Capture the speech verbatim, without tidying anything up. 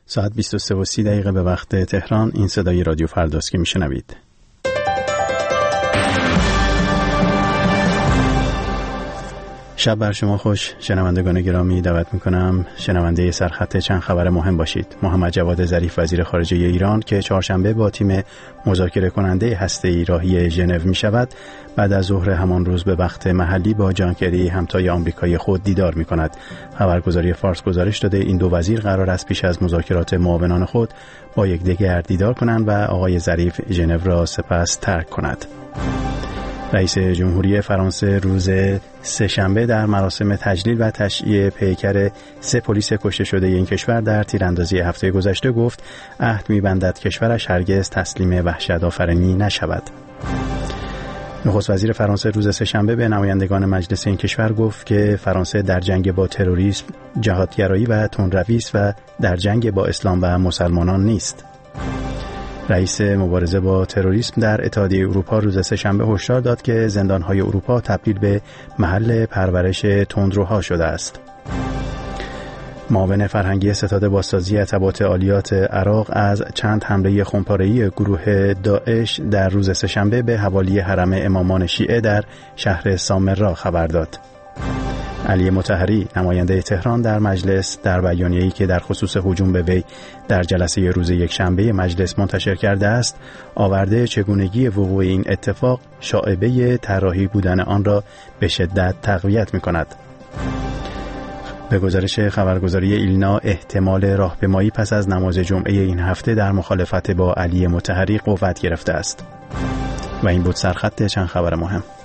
ساعت بیست و سه و سی دقیقه به وقت تهران. این صدای رادیو فرداست که میشنوید. شب بر شما خوش. شنوندگان گرامی، دعوت میکنم شنونده سرخط چند خبر مهم باشید. محمد جواد ظریف وزیر خارجه ایران که چهارشنبه با تیم مذاکره کننده هسته‌ای راهی ژنو میشود، بعد از ظهر همان روز به وقت محلی با جان کری همتای آمریکایی خود دیدار میکند. خبرگزاری فارس گزارش داده این دو وزیر قرار است پیش از مذاکرات معاونان خود با یکدیگر دیدار کنند و آقای ظریف ژنو را سپس ترک کند. رئیس جمهوری فرانسه روز سه‌شنبه در مراسم تجلیل و تشییع پیکر سه پلیس کشته شده این کشور در تیراندازی هفته گذشته گفت عهد می‌بندد کشورش هرگز تسلیم وحشت‌آفرینی نشود. نخست وزیر فرانسه روز سه‌شنبه به نمایندگان مجلس این کشور گفت که فرانسه در جنگ با تروریسم، جهادگرایی و تندروی است و در جنگ با اسلام و مسلمانان نیست. رئیس مبارزه با تروریسم در اتحادیه اروپا روز سه‌شنبه هشدار داد که زندان‌های اروپا تبدیل به محل پرورش تندروها شده است. معاون فرهنگی ستاد بازسازی اطباءات عالیات عراق از چند حمله خونپاره‌ای گروه داعش در روز سه‌شنبه به حوالی حرم امامان شیعه در شهر سامرا خبر داد. علی مطهری نماینده تهران در مجلس در بیانیه‌ای که در خصوص هجوم به وی در جلسه روز یکشنبه مجلس منتشر کرده است، آورده چگونگی وقوع این اتفاق شایبه طراحی بودن آن را به شدت تقویت می‌کند. به گزارش خبرگزاری ایلنا، احتمال راهپیمایی پس از نماز جمعه این هفته در مخالفت با علی مطهری قوت گرفته است. و این بود سرخط چند خبر مهم.